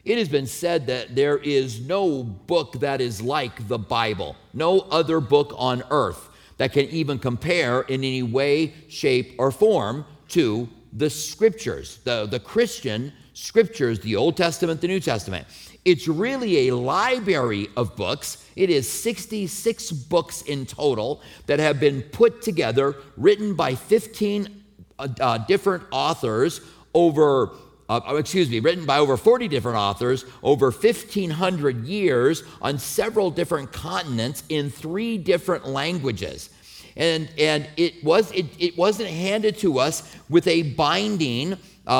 It has been said that there is no book that is like the Bible, no other book on earth that can even compare in any way, shape, or form to the Scriptures, the Christian Scriptures, the Old Testament, the New Testament. It's really a library of books. It is 66 books in total that have been put together, written by 15 different authors written by over 40 different authors over 1,500 years on several different continents in 3 different languages. And it wasn't handed to us with a binding.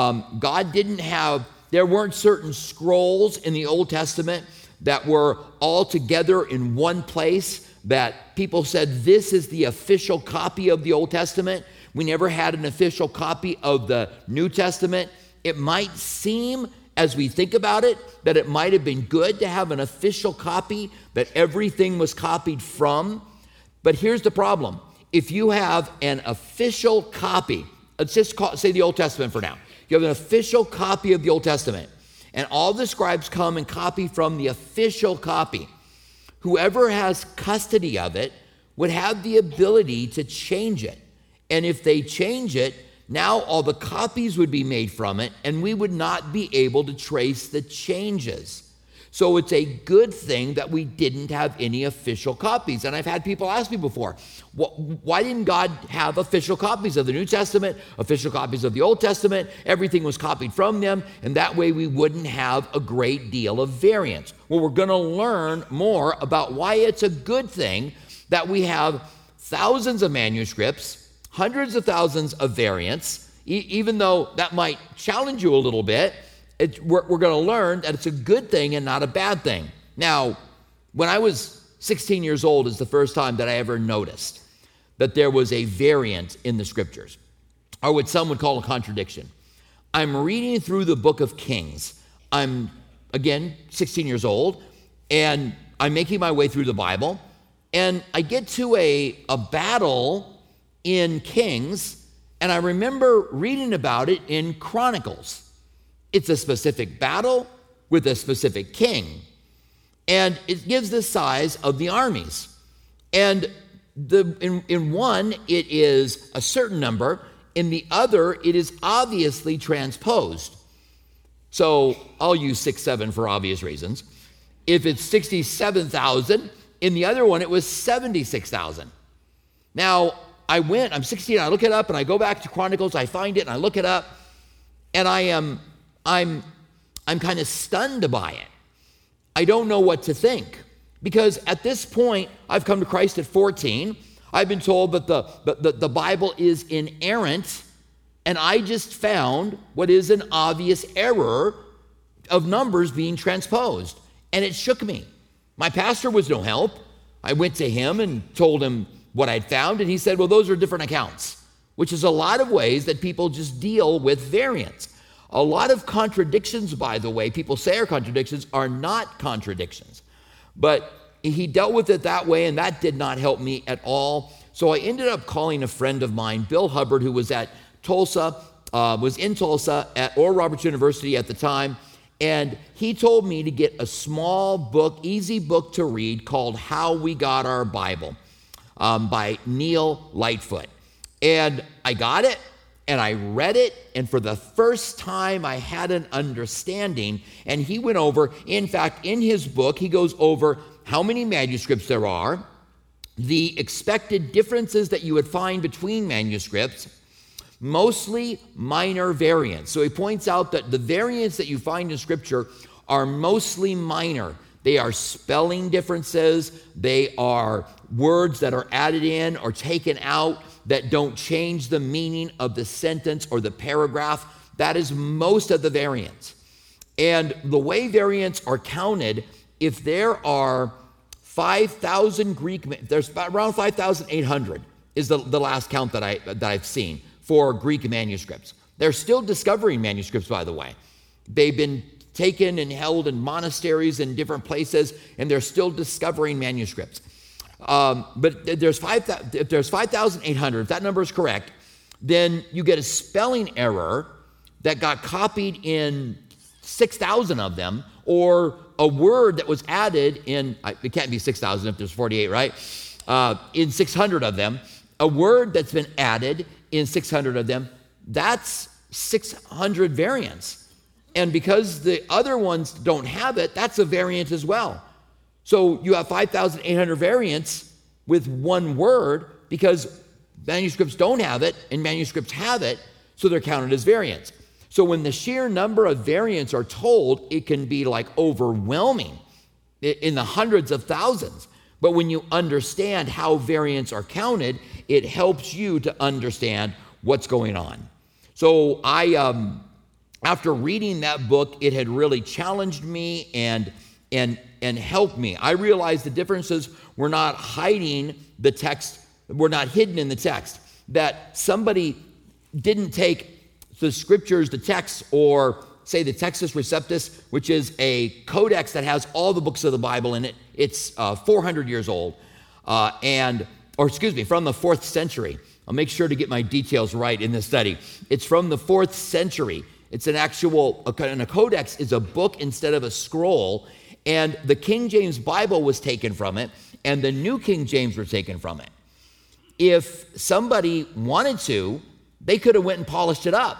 There weren't certain scrolls in the Old Testament that were all together in one place that people said, this is the official copy of the Old Testament. We never had an official copy of the New Testament. It might seem, as we think about it, that it might have been good to have an official copy that everything was copied from. But here's the problem. If you have an official copy, let's just say the Old Testament for now. You have an official copy of the Old Testament, and all the scribes come and copy from the official copy. Whoever has custody of it would have the ability to change it. And if they change it, now all the copies would be made from it, and we would not be able to trace the changes. So it's a good thing that we didn't have any official copies. And I've had people ask me before, why didn't God have official copies of the New Testament, official copies of the Old Testament? Everything was copied from them, and that way we wouldn't have a great deal of variance. Well, we're going to learn more about why it's a good thing that we have thousands of manuscripts, hundreds of thousands of variants, even though that might challenge you a little bit. We're going to learn that it's a good thing and not a bad thing. Now, when I was 16 years old is the first time that I ever noticed that there was a variant in the Scriptures, or what some would call a contradiction. I'm reading through the book of Kings. I'm, again, 16 years old, and I'm making my way through the Bible, and I get to a battle in Kings, and I remember reading about it in Chronicles. It's a specific battle with a specific king, and it gives the size of the armies. And in one, it is a certain number. In the other, it is obviously transposed. So I'll use 6-7 for obvious reasons. If it's 67,000, in the other one, it was 76,000. Now, I'm 16, I look it up, and I go back to Chronicles, I find it, and I look it up, and I'm kind of stunned by it. I don't know what to think, because at this point, I've come to Christ at 14. I've been told that the Bible is inerrant, and I just found what is an obvious error of numbers being transposed, and it shook me. My pastor was no help. I went to him and told him what I'd found, and he said, well, those are different accounts, which is a lot of ways that people just deal with variants. A lot of contradictions, by the way, people say are contradictions, are not contradictions. But he dealt with it that way, and that did not help me at all. So I ended up calling a friend of mine, Bill Hubbard, who was at Tulsa, was in Tulsa at Oral Roberts University at the time, and he told me to get a small book, easy book to read called How We Got Our Bible by Neil Lightfoot. And I got it, and I read it, and for the first time I had an understanding. And he went over, in fact, in his book, he goes over how many manuscripts there are, the expected differences that you would find between manuscripts, mostly minor variants. So he points out that the variants that you find in Scripture are mostly minor. They are spelling differences. They are words that are added in or taken out that don't change the meaning of the sentence or the paragraph. That is most of the variants. And the way variants are counted, if there are 5,000 Greek, there's around 5,800 is the last count that I've seen for Greek manuscripts. They're still discovering manuscripts, by the way. They've been taken and held in monasteries in different places, and they're still discovering manuscripts. But if there's 5,800, if that number is correct, then you get a spelling error that got copied in 6,000 of them, or a word that was added in, it can't be 6,000 if there's 48, right? In 600 of them, a word that's been added in 600 of them, that's 600 variants. And because the other ones don't have it, that's a variant as well. So you have 5,800 variants with one word because manuscripts don't have it and manuscripts have it, so they're counted as variants. So when the sheer number of variants are told, it can be like overwhelming in the hundreds of thousands. But when you understand how variants are counted, it helps you to understand what's going on. So after reading that book, it had really challenged me and helped me. I realized the differences were not hiding the text, were not hidden in the text. That somebody didn't take the scriptures, the text, or say the Textus Receptus, which is a codex that has all the books of the Bible in it. It's 400 years old, from the 4th century. I'll make sure to get my details right in this study. It's from the 4th century. It's an and a codex is a book instead of a scroll, and the King James Bible was taken from it, and the New King James were taken from it. If somebody wanted to, they could have went and polished it up.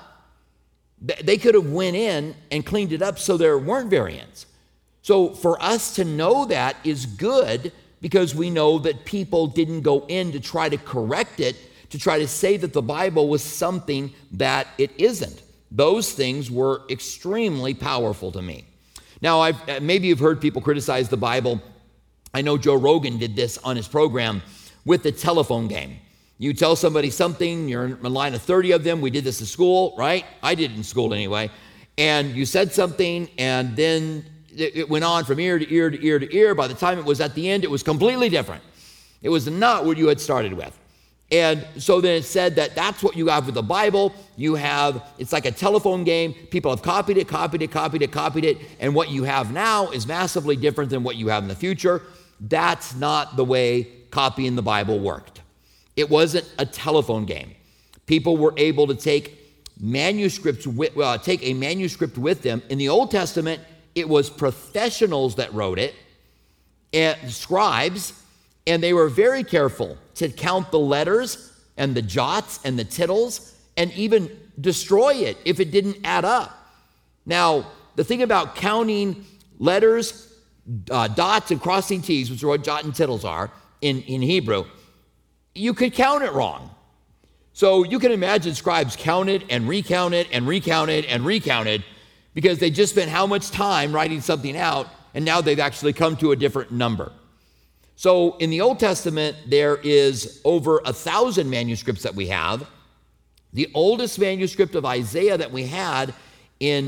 They could have went in and cleaned it up so there weren't variants. So for us to know that is good because we know that people didn't go in to try to correct it, to try to say that the Bible was something that it isn't. Those things were extremely powerful to me. Now, maybe you've heard people criticize the Bible. I know Joe Rogan did this on his program with the telephone game. You tell somebody something, you're in a line of 30 of them. We did this in school, right? I did it in school anyway. And you said something, and then it went on from ear to ear to ear to ear. By the time it was at the end, it was completely different. It was not what you had started with. And so then it said that that's what you have with the Bible. It's like a telephone game. People have copied it, and what you have now is massively different than what you have in the future. That's not the way copying the Bible worked. It wasn't a telephone game. People were able to take a manuscript with them. In the Old Testament, it was professionals that wrote it, and scribes, and they were very careful to count the letters and the jots and the tittles and even destroy it if it didn't add up. Now, the thing about counting letters, dots and crossing T's, which are what jot and tittles are in Hebrew, you could count it wrong. So you can imagine scribes counted and recounted and recounted and recounted because they just spent how much time writing something out, and now they've actually come to a different number. So in the Old Testament, there is over 1,000 manuscripts that we have. The oldest manuscript of Isaiah that we had in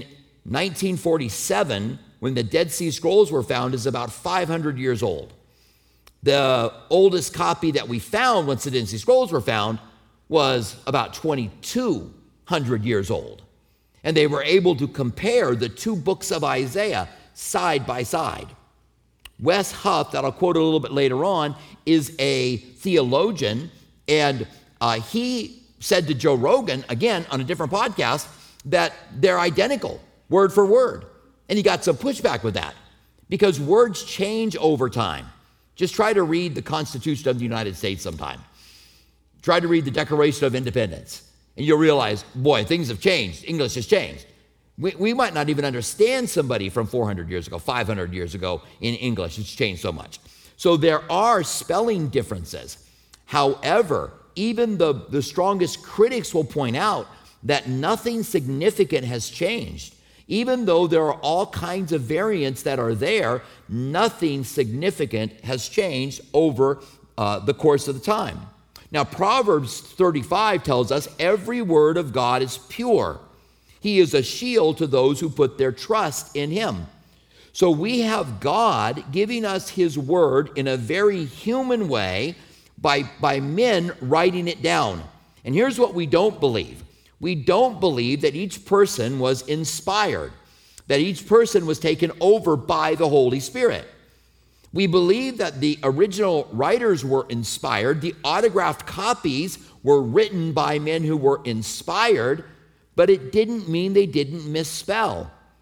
1947, when the Dead Sea Scrolls were found, is about 500 years old. The oldest copy that we found once the Dead Sea Scrolls were found was about 2,200 years old. And they were able to compare the two books of Isaiah side by side. Wes Huff, that I'll quote a little bit later on, is a theologian, and he said to Joe Rogan, again, on a different podcast, that they're identical, word for word. And he got some pushback with that, because words change over time. Just try to read the Constitution of the United States sometime. Try to read the Declaration of Independence, and you'll realize, boy, things have changed. English has changed. We might not even understand somebody from 400 years ago, 500 years ago in English. It's changed so much. So there are spelling differences. However, even the strongest critics will point out that nothing significant has changed. Even though there are all kinds of variants that are there, nothing significant has changed over the course of the time. Now, Proverbs 35 tells us every word of God is pure. He is a shield to those who put their trust in him. So we have God giving us his word in a very human way by men writing it down. And here's what we don't believe. We don't believe that each person was inspired, that each person was taken over by the Holy Spirit. We believe that the original writers were inspired. The autographed copies were written by men who were inspired, but it didn't mean they didn't misspell.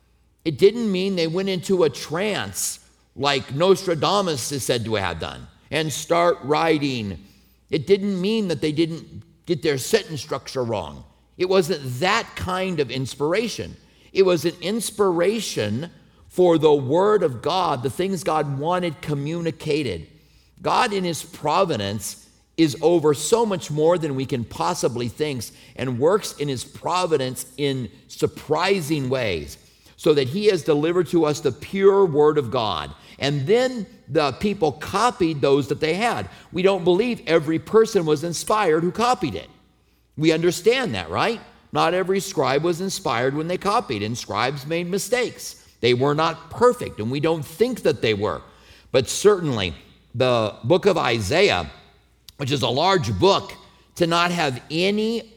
It didn't mean they went into a trance like Nostradamus is said to have done and start writing. It didn't mean that they didn't get their sentence structure wrong. It wasn't that kind of inspiration. It was an inspiration for the Word of God, the things God wanted communicated. God in His providence is over so much more than we can possibly think, and works in His providence in surprising ways, so that He has delivered to us the pure Word of God. And then the people copied those that they had. We don't believe every person was inspired who copied it. We understand that, right? Not every scribe was inspired when they copied, and scribes made mistakes. They were not perfect, and we don't think that they were. But certainly, the book of Isaiah, which is a large book, to not have any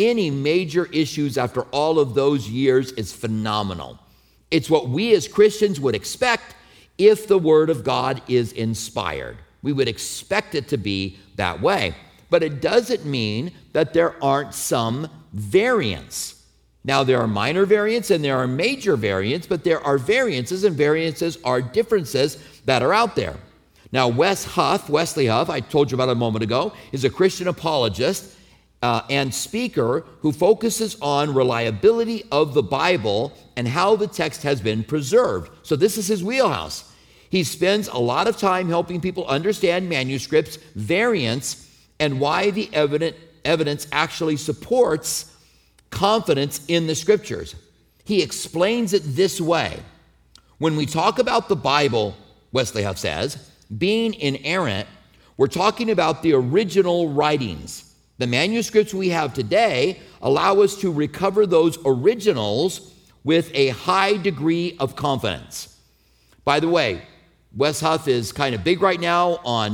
major issues after all of those years is phenomenal. It's what we as Christians would expect if the Word of God is inspired. We would expect it to be that way. But it doesn't mean that there aren't some variants. Now, there are minor variants and there are major variants, but there are variances, and variances are differences that are out there. Now, Wesley Huff, I told you about a moment ago, is a Christian apologist and speaker who focuses on reliability of the Bible and how the text has been preserved. So this is his wheelhouse. He spends a lot of time helping people understand manuscripts, variants, and why the evidence actually supports confidence in the Scriptures. He explains it this way. When we talk about the Bible, Wesley Huff says, being inerrant, we're talking about the original writings. The manuscripts we have today allow us to recover those originals with a high degree of confidence. By the way, Wes Huff is kind of big right now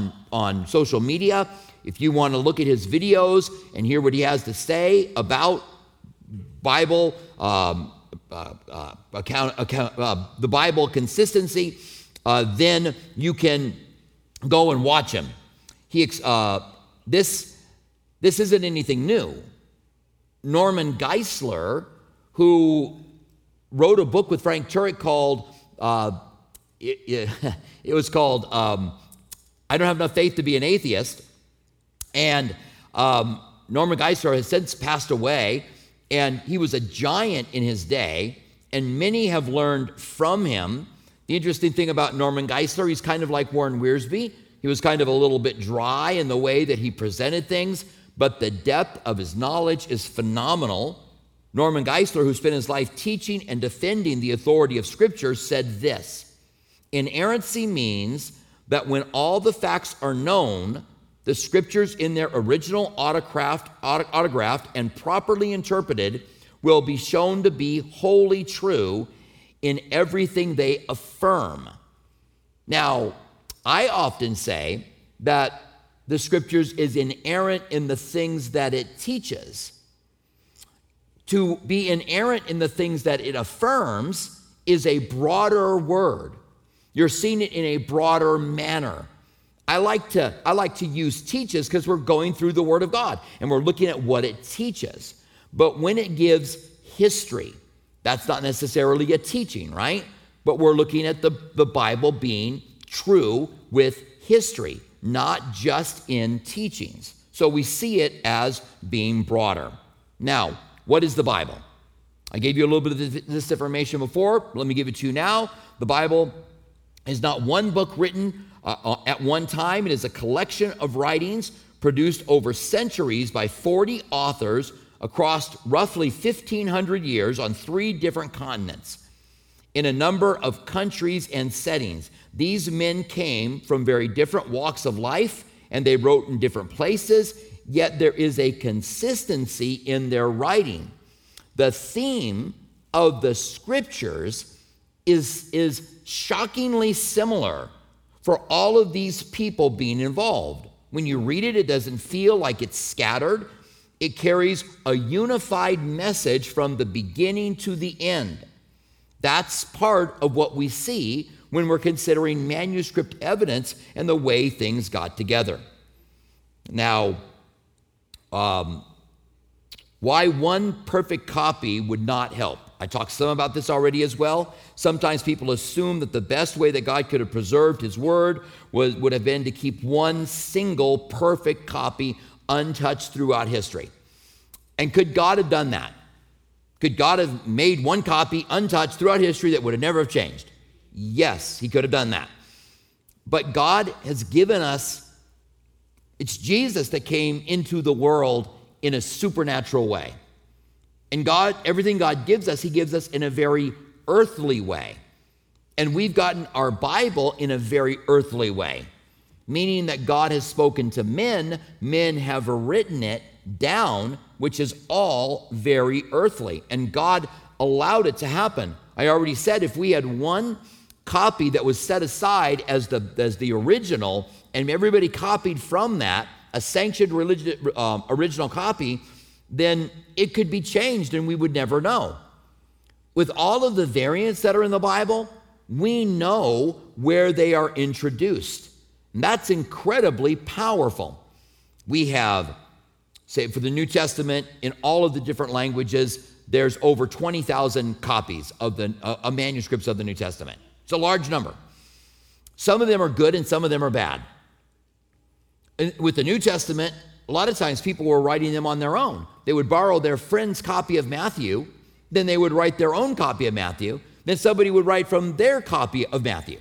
on social media. If you want to look at his videos and hear what he has to say about Bible, the Bible consistency, then you can go and watch him. This isn't anything new. Norman Geisler, who wrote a book with Frank Turek called, it was called I Don't Have Enough Faith to Be an Atheist. And Norman Geisler has since passed away, and he was a giant in his day, and many have learned from him. The interesting thing about Norman Geisler, he's kind of like Warren Wiersbe. He was kind of a little bit dry in the way that he presented things, but the depth of his knowledge is phenomenal. Norman Geisler, who spent his life teaching and defending the authority of Scripture, said this: inerrancy means that when all the facts are known, the Scriptures in their original autographed and properly interpreted will be shown to be wholly true in everything they affirm. Now, I often say that the Scriptures is inerrant in the things that it teaches. To be inerrant in the things that it affirms is a broader word. You're seeing it in a broader manner. I like to use teaches because we're going through the Word of God and we're looking at what it teaches. But when it gives history, that's not necessarily a teaching, right? But we're looking at the Bible being true with history, not just in teachings. So we see it as being broader. Now, what is the Bible? I gave you a little bit of this information before. Let me give it to you now. The Bible is not one book written at one time. It is a collection of writings produced over centuries by 40 authors across roughly 1,500 years on 3 different continents in a number of countries and settings. These men came from very different walks of life, and they wrote in different places, yet there is a consistency in their writing. The theme of the Scriptures is shockingly similar for all of these people being involved. When you read it, it doesn't feel like it's scattered. It carries a unified message from the beginning to the end. That's part of what we see when we're considering manuscript evidence and the way things got together. Now, why one perfect copy would not help. I talked some about this already as well. Sometimes people assume that the best way that God could have preserved his word would have been to keep one single perfect copy untouched throughout history. And could God have done that? Could God have made one copy untouched throughout history that would have never have changed? Yes, he could have done that. But God has given us, it's Jesus that came into the world in a supernatural way. And God, everything God gives us, he gives us in a very earthly way. And we've gotten our Bible in a very earthly way, meaning that God has spoken to men, men have written it down, which is all very earthly. And God allowed it to happen. I already said if we had one copy that was set aside as the original, and everybody copied from that, a sanctioned original copy, then it could be changed and we would never know. With all of the variants that are in the Bible, we know where they are introduced. And that's incredibly powerful. We have, say, for the New Testament, in all of the different languages, there's over 20,000 copies of the manuscripts of the New Testament. It's a large number. Some of them are good and some of them are bad. And with the New Testament, a lot of times people were writing them on their own. They would borrow their friend's copy of Matthew, then they would write their own copy of Matthew, then somebody would write from their copy of Matthew.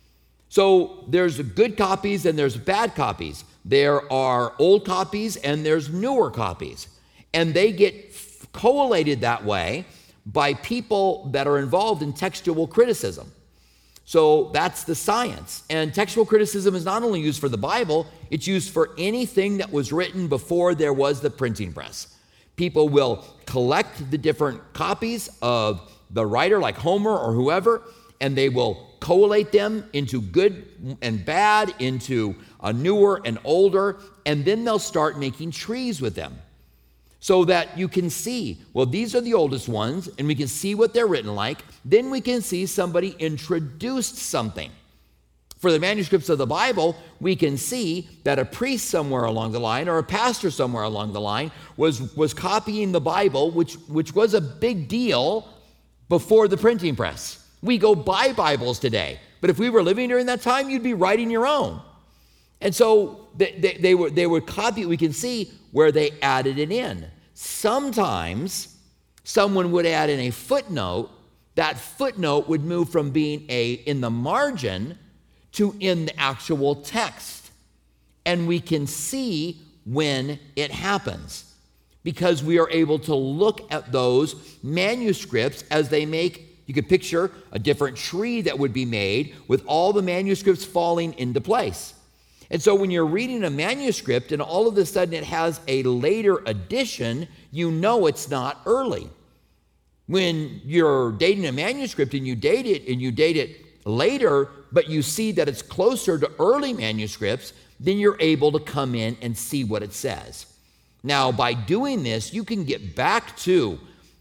So there's good copies and there's bad copies. There are old copies and there's newer copies. And they get collated that way by people that are involved in textual criticism. So that's the science. And textual criticism is not only used for the Bible, it's used for anything that was written before there was the printing press. People will collect the different copies of the writer, like Homer or whoever, and they will collate them into good and bad, into a newer and older, and then they'll start making trees with them. So that you can see, well, these are the oldest ones, and we can see what they're written like. Then we can see somebody introduced something. For the manuscripts of the Bible, we can see that a priest somewhere along the line or a pastor somewhere along the line was copying the Bible, which was a big deal before the printing press. We go buy Bibles today, but if we were living during that time, you'd be writing your own. And so they were copying. We can see where they added it in. Sometimes someone would add in a footnote. That footnote would move from being in the margin to in the actual text. And we can see when it happens because we are able to look at those manuscripts as they make. You could picture a different tree that would be made with all the manuscripts falling into place. And so when you're reading a manuscript and all of a sudden it has a later edition, you know it's not early. When you're dating a manuscript and you date it later, but you see that it's closer to early manuscripts, then you're able to come in and see what it says. Now, by doing this, you can get back to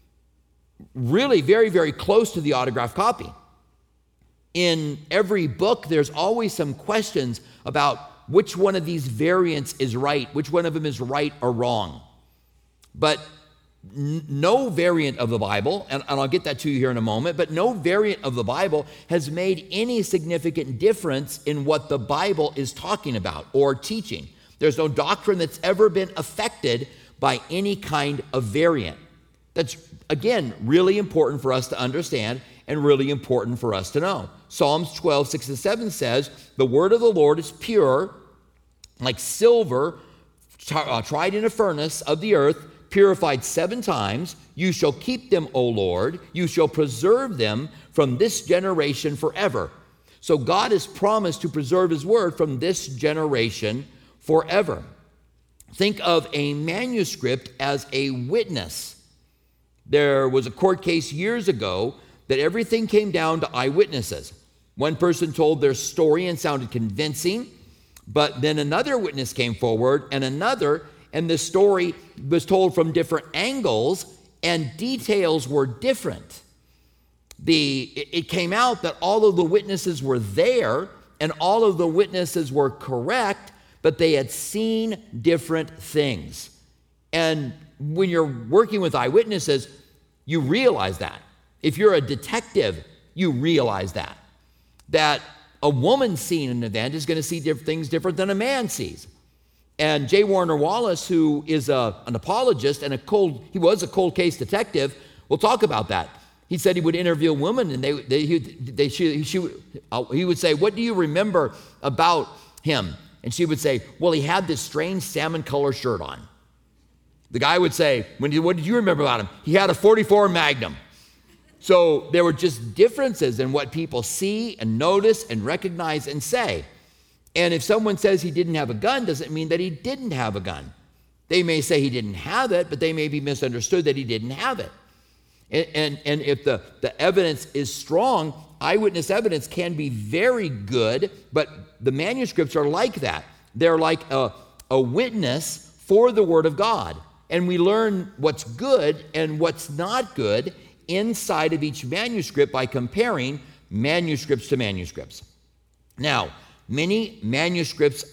really very, very close to the autographed copy. In every book, there's always some questions about which one of these variants is right, which one of them is right or wrong. But no variant of the Bible, and I'll get that to you here in a moment, but no variant of the Bible has made any significant difference in what the Bible is talking about or teaching. There's no doctrine that's ever been affected by any kind of variant. That's, again, really important for us to understand and really important for us to know. Psalms 12, 6 and 7 says, "The word of the Lord is pure, like silver tried in a furnace of the earth, purified 7 times. You shall keep them, O Lord. You shall preserve them from this generation forever." So God has promised to preserve his word from this generation forever. Think of a manuscript as a witness. There was a court case years ago that everything came down to eyewitnesses. One person told their story and sounded convincing, but then another witness came forward and the story was told from different angles and details were different. It came out that all of the witnesses were there and all of the witnesses were correct, but they had seen different things. And when you're working with eyewitnesses, you realize that. If you're a detective, you realize that a woman seeing an event is going to see things different than a man sees. And J. Warner Wallace, who is an apologist and he was a cold case detective, will talk about that. He said he would interview a woman, and he would say, "What do you remember about him?" And she would say, "Well, he had this strange salmon color shirt on." The guy would say, "What did you remember about him?" "He had a .44 Magnum." So there were just differences in what people see and notice and recognize and say. And if someone says he didn't have a gun, doesn't mean that he didn't have a gun. They may say he didn't have it, but they may be misunderstood that he didn't have it. And if the evidence is strong, eyewitness evidence can be very good, but the manuscripts are like that. They're like a witness for the Word of God. And we learn what's good and what's not good inside of each manuscript by comparing manuscripts to manuscripts. Now, many manuscripts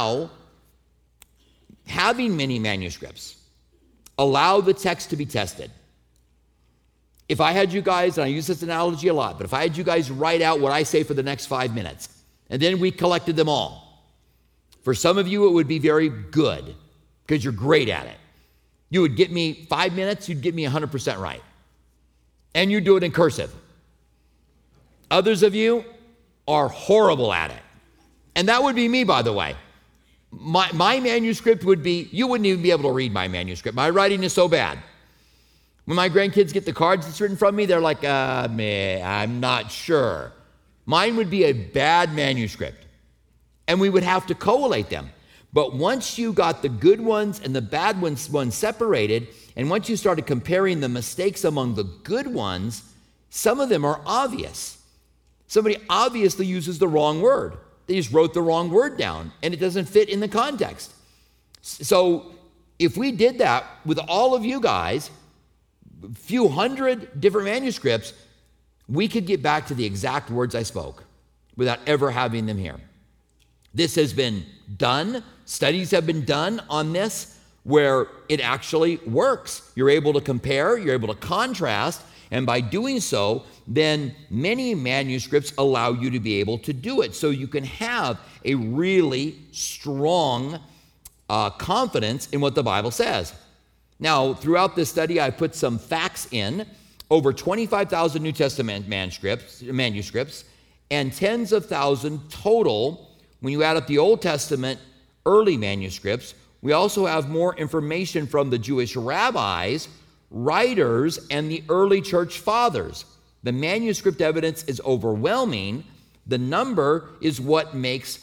having many manuscripts allow the text to be tested. If I had you guys, and I use this analogy a lot, but if I had you guys write out what I say for the next 5 minutes, and then we collected them all, for some of you it would be very good because you're great at it. You would get me 5 minutes, you'd get me 100% right. And you do it in cursive. Others of you are horrible at it. And that would be me, by the way. My manuscript would be, you wouldn't even be able to read my manuscript. My writing is so bad. When my grandkids get the cards that's written from me, they're like, I'm not sure. Mine would be a bad manuscript. And we would have to collate them. But once you got the good ones and the bad ones separated, and once you started comparing the mistakes among the good ones, some of them are obvious. Somebody obviously uses the wrong word. They just wrote the wrong word down, and it doesn't fit in the context. So if we did that with all of you guys, a few hundred different manuscripts, we could get back to the exact words I spoke without ever having them here. This has been done. Studies have been done on this where it actually works. You're able to compare, you're able to contrast, and by doing so, then many manuscripts allow you to be able to do it. So you can have a really strong confidence in what the Bible says. Now, throughout this study, I put some facts in. Over 25,000 New Testament manuscripts, and tens of thousands total when you add up the Old Testament early manuscripts. We also have more information from the Jewish rabbis, writers, and the early church fathers. The manuscript evidence is overwhelming. The number is what makes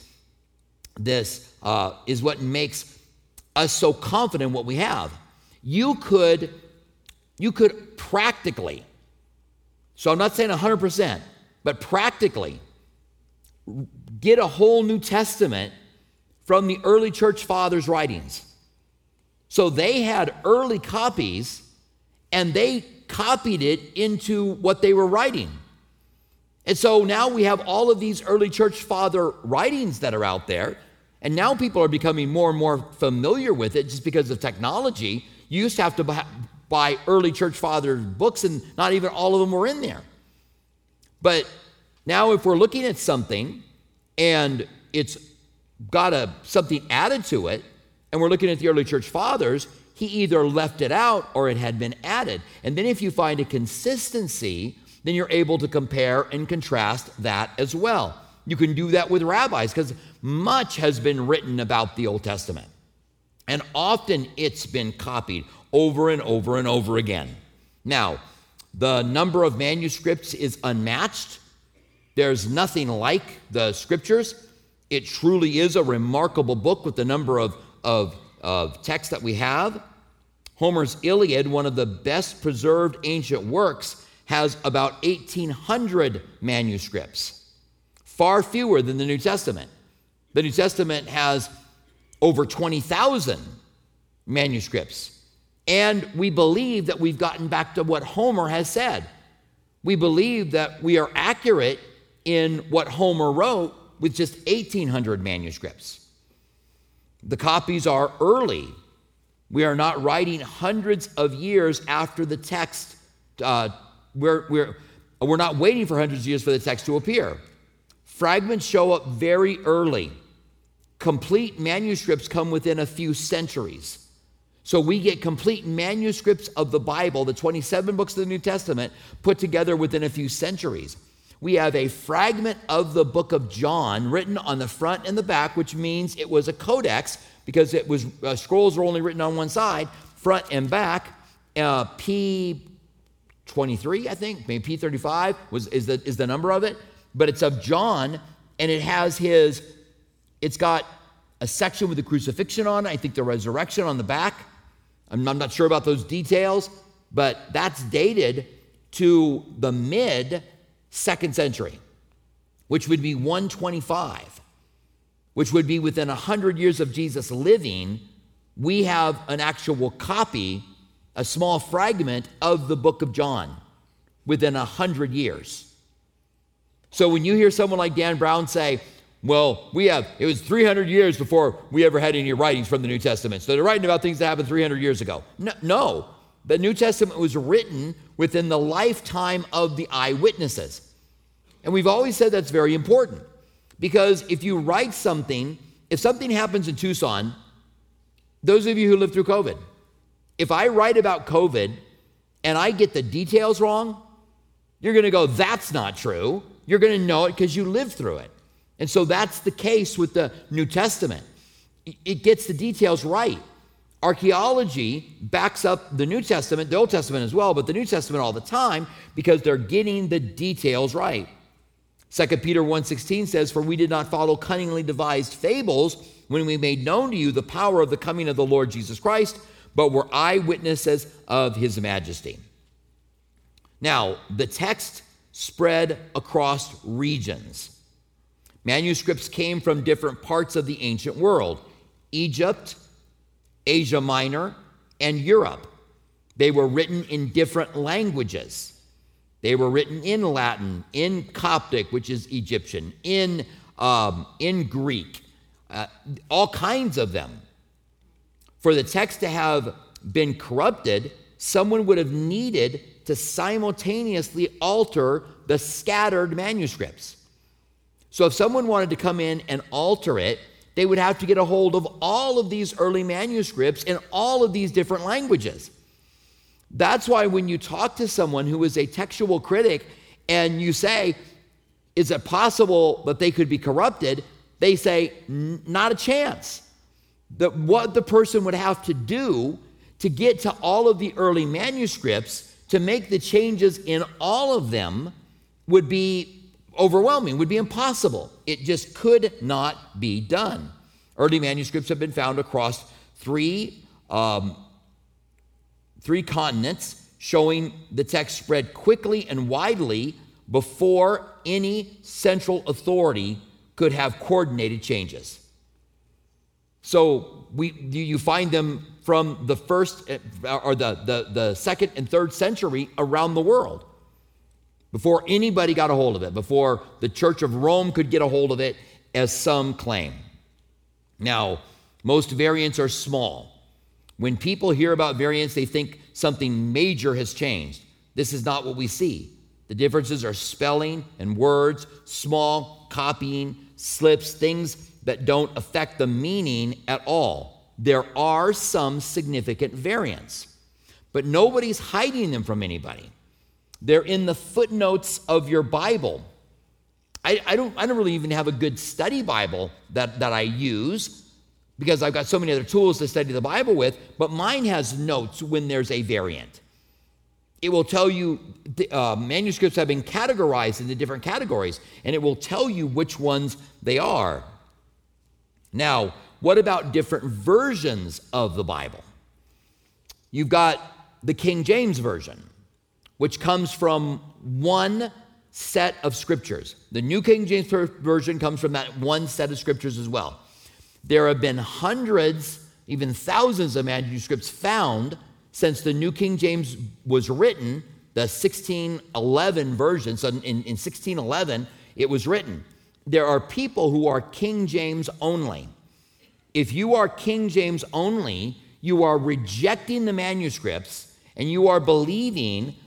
us so confident in what we have. You could practically, so I'm not saying 100%, but practically get a whole New Testament from the early church fathers' writings. So they had early copies, and they copied it into what they were writing. And so now we have all of these early church father writings that are out there, and now people are becoming more and more familiar with it just because of technology. You used to have to buy early church father books, and not even all of them were in there. But now if we're looking at something and it's got something added to it, and we're looking at the early church fathers, he either left it out or it had been added. And then if you find a consistency, then you're able to compare and contrast that as well. You can do that with rabbis because much has been written about the Old Testament. And often it's been copied over and over and over again. Now, the number of manuscripts is unmatched. There's nothing like the scriptures. It truly is a remarkable book with the number of texts that we have. Homer's Iliad, one of the best preserved ancient works, has about 1,800 manuscripts, far fewer than the New Testament. The New Testament has over 20,000 manuscripts. And we believe that we've gotten back to what Homer has said. We believe that we are accurate in what Homer wrote with just 1,800 manuscripts. The copies are early. We are not writing hundreds of years after the text we're not waiting for hundreds of years for the text to appear. Fragments show up very early. Complete manuscripts come within a few centuries. So we get complete manuscripts of the Bible, the 27 books of the New Testament, put together within a few centuries. We have a fragment of the book of John written on the front and the back, which means it was a codex because it was scrolls were only written on one side, front and back. P23, I think, maybe P35 is the number of it, but it's of John, and it's got a section with the crucifixion on it. I think the resurrection on the back. I'm not sure about those details, but that's dated to the mid-2nd century, which would be 125, which would be within 100 years of Jesus living. We have an actual copy, a small fragment of the book of John within 100 years. So when you hear someone like Dan Brown say, well, it was 300 years before we ever had any writings from the New Testament, so they're writing about things that happened 300 years ago. No, the New Testament was written within the lifetime of the eyewitnesses. And we've always said that's very important, because if you write something, if something happens in Tucson, those of you who lived through COVID, if I write about COVID and I get the details wrong, you're going to go, that's not true. You're going to know it because you lived through it. And so that's the case with the New Testament. It gets the details right. Archaeology backs up the New Testament, the Old Testament as well, but the New Testament all the time because they're getting the details right. 2 Peter 1:16 says, for we did not follow cunningly devised fables when we made known to you the power of the coming of the Lord Jesus Christ, but were eyewitnesses of his majesty. Now, the text spread across regions. Manuscripts came from different parts of the ancient world: Egypt, Asia Minor, and Europe. They were written in different languages. They were written in Latin, in Coptic, which is Egyptian, in Greek, all kinds of them. For the text to have been corrupted, someone would have needed to simultaneously alter the scattered manuscripts. So if someone wanted to come in and alter it, they would have to get a hold of all of these early manuscripts in all of these different languages. That's why when you talk to someone who is a textual critic and you say, is it possible that they could be corrupted? They say, not a chance. What the person would have to do to get to all of the early manuscripts to make the changes in all of them would be overwhelming, would be impossible. It just could not be done. Early manuscripts have been found across three continents, showing the text spread quickly and widely before any central authority could have coordinated changes. So you find them from the first or the second and third century around the world, before anybody got a hold of it, before the Church of Rome could get a hold of it, as some claim. Now, most variants are small. When people hear about variants, they think something major has changed. This is not what we see. The differences are spelling and words, small copying, slips, things that don't affect the meaning at all. There are some significant variants, but nobody's hiding them from anybody. They're in the footnotes of your Bible. I don't really even have a good study Bible that I use, because I've got so many other tools to study the Bible with, but mine has notes when there's a variant. It will tell you manuscripts have been categorized into different categories, and it will tell you which ones they are. Now, what about different versions of the Bible? You've got the King James Version, which comes from one set of scriptures. The New King James Version comes from that one set of scriptures as well. There have been hundreds, even thousands of manuscripts found since the New King James was written, the 1611 version. So in 1611, it was written. There are people who are King James only. If you are King James only, you are rejecting the manuscripts and you are believing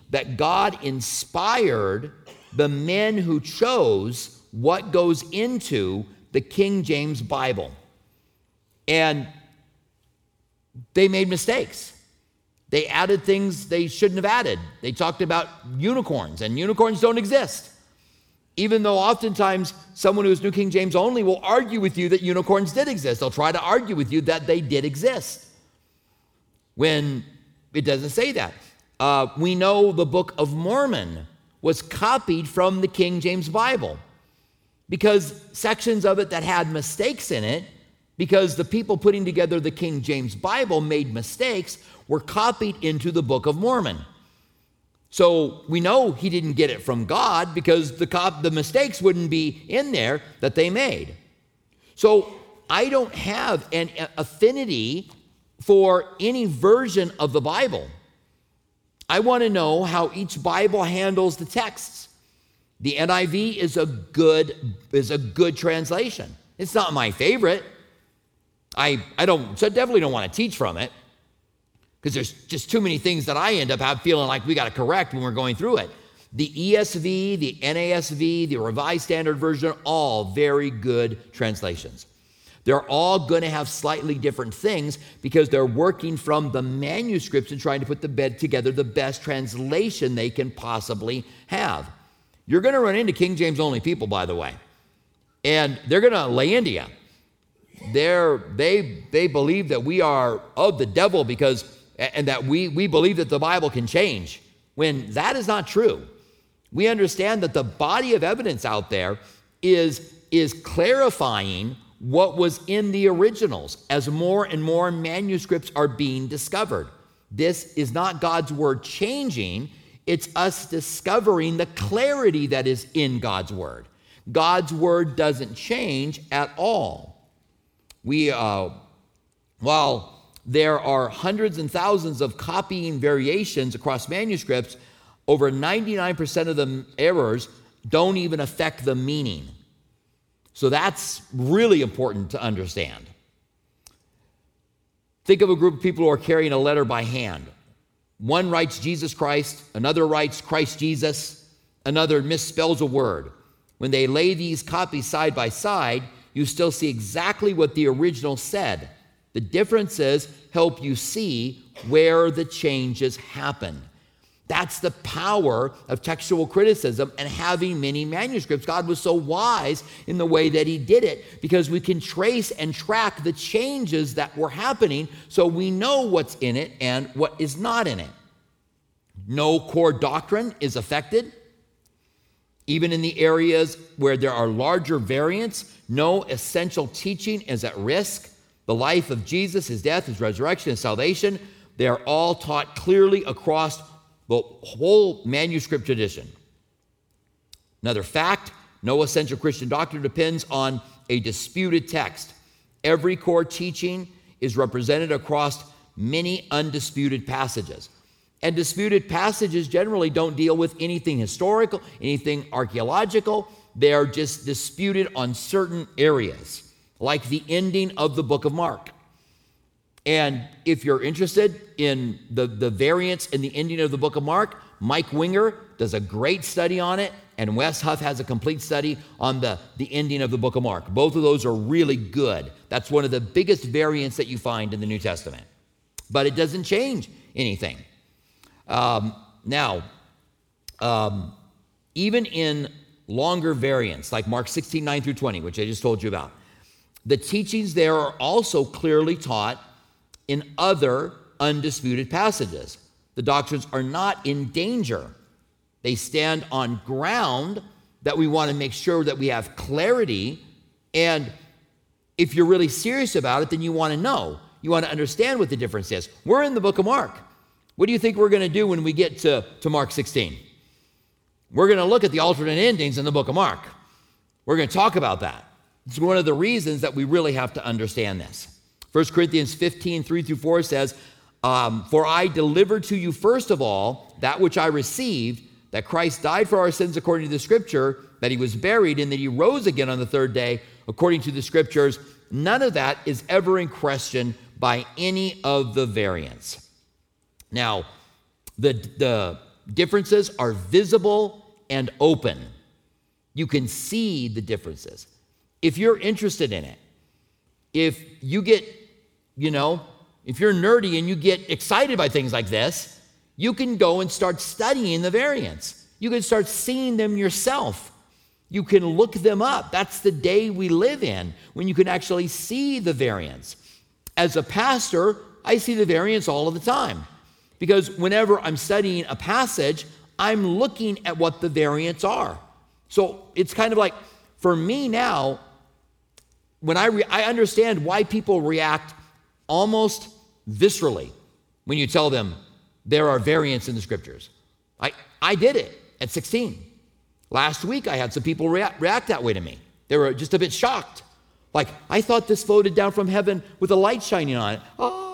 that God inspired the men who chose what goes into the King James Bible. And they made mistakes. They added things they shouldn't have added. They talked about unicorns, and unicorns don't exist. Even though oftentimes someone who is New King James only will argue with you that unicorns did exist. They'll try to argue with you that they did exist, when it doesn't say that. We know the Book of Mormon was copied from the King James Bible because sections of it that had mistakes in it, because the people putting together the King James Bible made mistakes, were copied into the Book of Mormon. So we know he didn't get it from God because the mistakes wouldn't be in there that they made. So I don't have an affinity for any version of the Bible. I want to know how each Bible handles the texts. The NIV is a good translation. It's not my favorite. I definitely don't want to teach from it, because there's just too many things that I end up feeling like we got to correct when we're going through it. The ESV, the NASV, the Revised Standard Version, all very good translations. They're all going to have slightly different things because they're working from the manuscripts and trying to put together the best translation they can possibly have. You're going to run into King James only people, by the way, and they're going to lay into you. They believe that we are of the devil and that we believe that the Bible can change, when that is not true. We understand that the body of evidence out there is clarifying what was in the originals as more and more manuscripts are being discovered. This is not God's word changing, it's us discovering the clarity that is in God's word. God's word doesn't change at all. While there are hundreds and thousands of copying variations across manuscripts, over 99% of the errors don't even affect the meaning. So that's really important to understand. Think of a group of people who are carrying a letter by hand. One writes Jesus Christ, another writes Christ Jesus, another misspells a word. When they lay these copies side by side, you still see exactly what the original said. The differences help you see where the changes happen. That's the power of textual criticism and having many manuscripts. God was so wise in the way that he did it, because we can trace and track the changes that were happening, so we know what's in it and what is not in it. No core doctrine is affected. Even in the areas where there are larger variants, no essential teaching is at risk. The life of Jesus, his death, his resurrection, his salvation, they are all taught clearly across the whole manuscript tradition. Another fact, no essential Christian doctrine depends on a disputed text. Every core teaching is represented across many undisputed passages. And disputed passages generally don't deal with anything historical, anything archaeological. They're just disputed on certain areas, like the ending of the book of Mark. And if you're interested in the variants in the ending of the book of Mark, Mike Winger does a great study on it, and Wes Huff has a complete study on the ending of the book of Mark. Both of those are really good. That's one of the biggest variants that you find in the New Testament. But it doesn't change anything. Even in longer variants, like Mark 16, 9 through 20, which I just told you about, the teachings there are also clearly taught in other undisputed passages. The doctrines are not in danger. They stand on ground that we want to make sure that we have clarity. And if you're really serious about it, then you want to know. You want to understand what the difference is. We're in the book of Mark. What do you think we're going to do when we get to Mark 16? We're going to look at the alternate endings in the book of Mark. We're going to talk about that. It's one of the reasons that we really have to understand this. 1 Corinthians 15, 3 through 4 says, for I delivered to you first of all that which I received, that Christ died for our sins according to the Scripture, that he was buried, and that he rose again on the third day according to the Scriptures. None of that is ever in question by any of the variants. Now, the differences are visible and open. You can see the differences. If you're interested in it, if you get, if you're nerdy and you get excited by things like this, you can go and start studying the variants. You can start seeing them yourself. You can look them up. That's the day we live in, when you can actually see the variants. As a pastor, I see the variants all of the time, because whenever I'm studying a passage, I'm looking at what the variants are. So it's kind of like, for me now, when I understand why people react almost viscerally when you tell them there are variants in the scriptures. I did it at 16. Last week, I had some people react that way to me. They were just a bit shocked. Like, I thought this floated down from heaven with a light shining on it.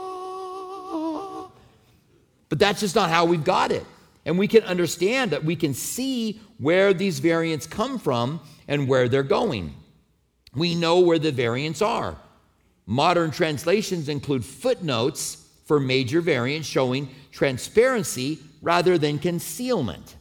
Oh. But that's just not how we've got it. And we can understand that we can see where these variants come from and where they're going. We know where the variants are. Modern translations include footnotes for major variants showing transparency rather than concealment.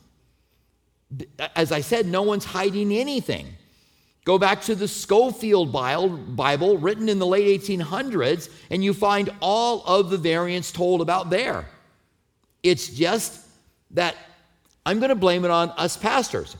As I said, no one's hiding anything. Go back to the Scofield Bible written in the late 1800s, and you find all of the variants told about there. It's just that I'm going to blame it on us pastors.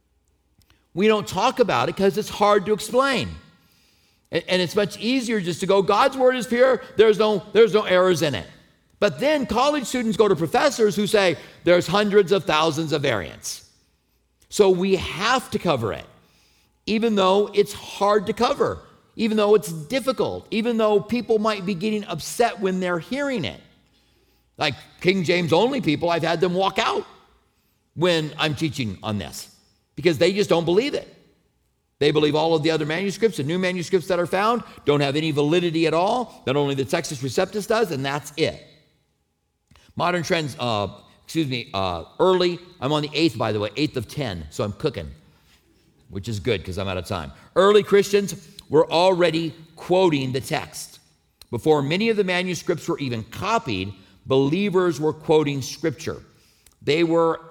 We don't talk about it because it's hard to explain. And it's much easier just to go, God's word is pure, there's no errors in it. But then college students go to professors who say there's hundreds of thousands of variants. So we have to cover it, even though it's hard to cover, even though it's difficult, even though people might be getting upset when they're hearing it. Like King James only people, I've had them walk out when I'm teaching on this because they just don't believe it. They believe all of the other manuscripts, the new manuscripts that are found, don't have any validity at all, that only the Textus Receptus does, and that's it. Modern trends, early, I'm on the 8th, by the way, 8th of 10, so I'm cooking, which is good because I'm out of time. Early Christians were already quoting the text. Before many of the manuscripts were even copied, believers were quoting Scripture. They were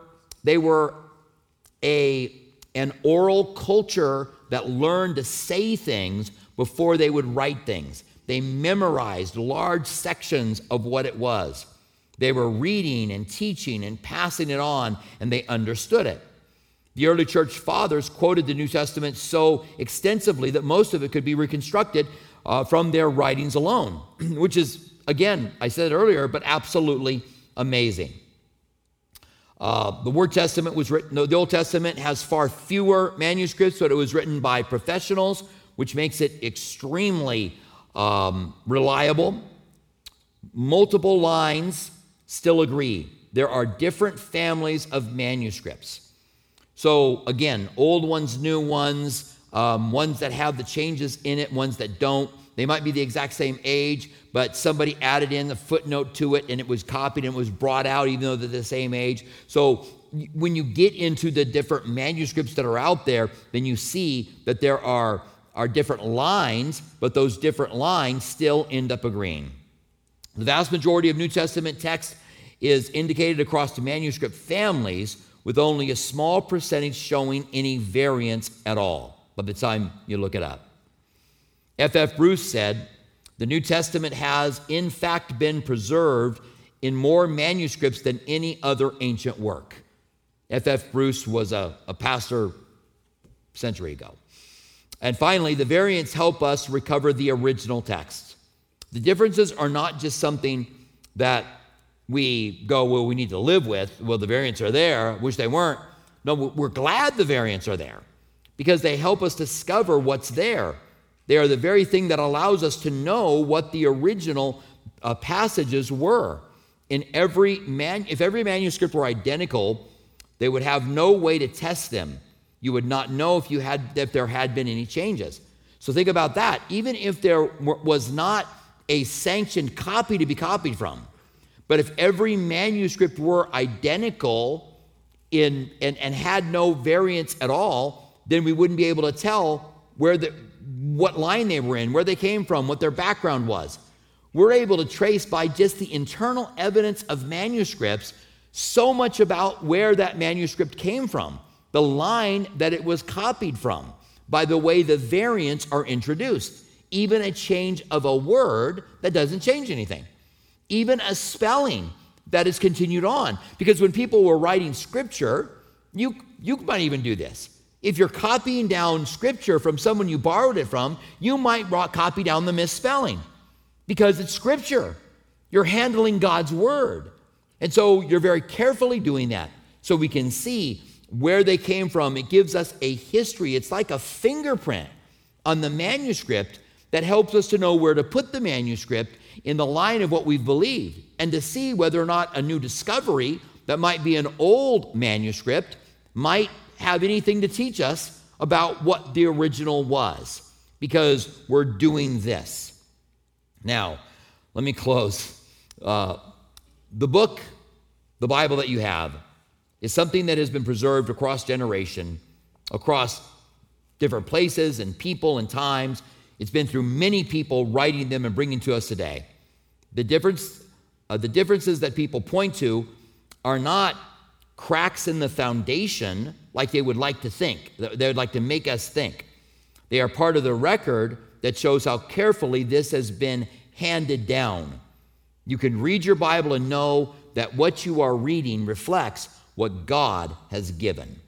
an oral culture that learned to say things before they would write things. They memorized large sections of what it was. They were reading and teaching and passing it on, and they understood it. The early church fathers quoted the New Testament so extensively that most of it could be reconstructed from their writings alone, which is, again, I said it earlier, but absolutely amazing. The Word Testament was written, the Old Testament has far fewer manuscripts, but it was written by professionals, which makes it extremely reliable. Multiple lines still agree. There are different families of manuscripts. So again, old ones, new ones, ones that have the changes in it, ones that don't. They might be the exact same age, but somebody added in the footnote to it and it was copied and it was brought out even though they're the same age. So when you get into the different manuscripts that are out there, then you see that there are different lines, but those different lines still end up agreeing. The vast majority of New Testament text is indicated across the manuscript families with only a small percentage showing any variance at all by the time you look it up. F.F. Bruce said, "The New Testament has in fact been preserved in more manuscripts than any other ancient work." F.F. Bruce was a pastor a century ago. And finally, the variants help us recover the original text. The differences are not just something that we go, well, we need to live with. Well, the variants are there. Wish they weren't. No, we're glad the variants are there because they help us discover what's there. They are the very thing that allows us to know what the original passages were. If every manuscript were identical, they would have no way to test them. You would not know if there had been any changes. So think about that. Even if there was not a sanctioned copy to be copied from, but if every manuscript were identical and had no variance at all, then we wouldn't be able to tell what line they were in, where they came from, what their background was. We're able to trace by just the internal evidence of manuscripts So much about where that manuscript came from, the line that it was copied from, by the way the variants are introduced. Even a change of a word that doesn't change anything. Even a spelling that is continued on. Because when people were writing scripture, you might even do this. If you're copying down scripture from someone you borrowed it from, you might copy down the misspelling because it's scripture. You're handling God's word. And so you're very carefully doing that so we can see where they came from. It gives us a history. It's like a fingerprint on the manuscript that helps us to know where to put the manuscript in the line of what we've believed and to see whether or not a new discovery that might be an old manuscript might have anything to teach us about what the original was, because we're doing this. Now, let me close. The book, the Bible that you have, is something that has been preserved across generation, across different places and people and times. It's been through many people writing them and bringing to us today. The differences that people point to are not cracks in the foundation like they would like to think. They would like to make us think. They are part of the record that shows how carefully this has been handed down. You can read your Bible and know that what you are reading reflects what God has given.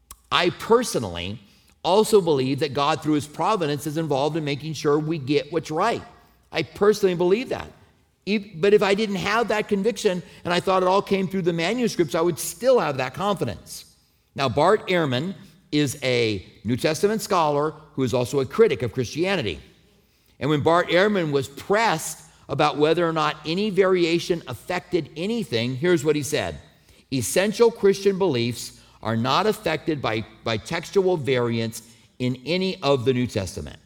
I personally also believe that God, through his providence, is involved in making sure we get what's right. I personally believe that. But if I didn't have that conviction and I thought it all came through the manuscripts, I would still have that confidence. Now, Bart Ehrman is a New Testament scholar who is also a critic of Christianity. And when Bart Ehrman was pressed about whether or not any variation affected anything, here's what he said. Essential Christian beliefs are not affected by textual variants in any of the New Testament.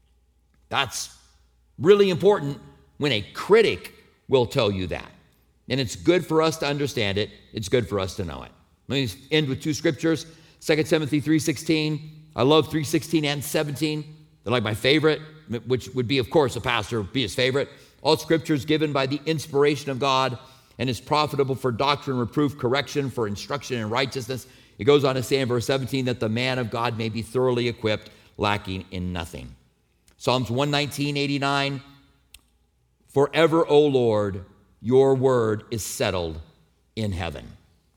That's really important when a critic will tell you that. And it's good for us to understand it. It's good for us to know it. Let me end with two scriptures. 2 Timothy 3:16. I love 3:16 and 17. They're like my favorite, which would be, of course, a pastor would be his favorite. All scripture is given by the inspiration of God and is profitable for doctrine, reproof, correction, for instruction in righteousness. It goes on to say in verse 17 that the man of God may be thoroughly equipped, lacking in nothing. Psalms 119:89. Forever, O Lord, your word is settled in heaven.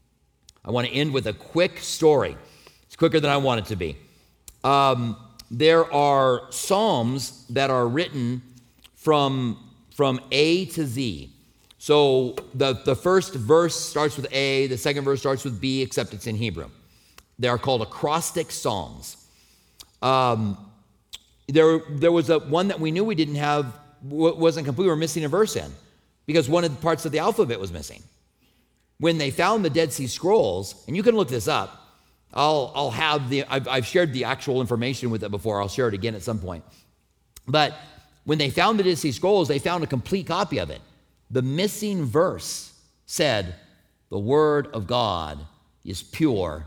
I want to end with a quick story. It's quicker than I want it to be. There are psalms that are written from A to Z. So the first verse starts with A, the second verse starts with B, except it's in Hebrew. They are called acrostic psalms. There was one that we knew we didn't have, wasn't complete, we were missing a verse in, because one of the parts of the alphabet was missing. When they found the Dead Sea Scrolls, and you can look this up, I've shared the actual information with it before, I'll share it again at some point. But when they found the Dead Sea Scrolls, they found a complete copy of it. The missing verse said, the word of God is pure,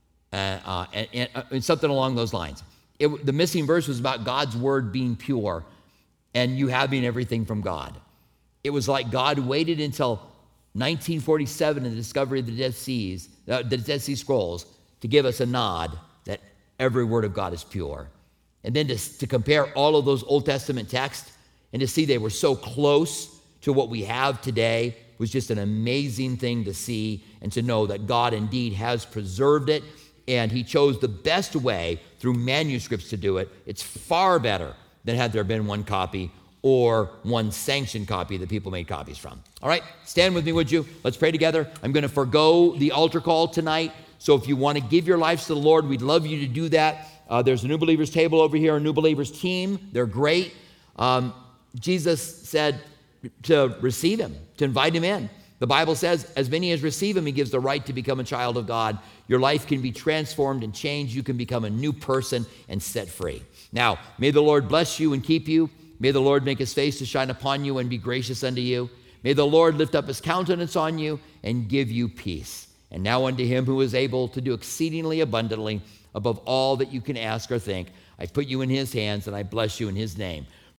and something along those lines. The missing verse was about God's word being pure and you having everything from God. It was like God waited until 1947 and the discovery of the Dead Sea Scrolls to give us a nod that every word of God is pure. And then to compare all of those Old Testament texts and to see they were so close to what we have today was just an amazing thing to see and to know that God indeed has preserved it, and he chose the best way through manuscripts to do it. It's far better than had there been one copy or one sanctioned copy that people made copies from. All right, stand with me, would you? Let's pray together. I'm going to forego the altar call tonight, so if you want to give your lives to the Lord, we'd love you to do that. There's a New Believers table over here, a New Believers team. They're great. Jesus said to receive him, to invite him in. The Bible says, as many as receive him, he gives the right to become a child of God. Your life can be transformed and changed. You can become a new person and set free. Now, may the Lord bless you and keep you. May the Lord make his face to shine upon you and be gracious unto you. May the Lord lift up his countenance on you and give you peace. And now unto him who is able to do exceedingly abundantly above all that you can ask or think, I put you in his hands and I bless you in his name.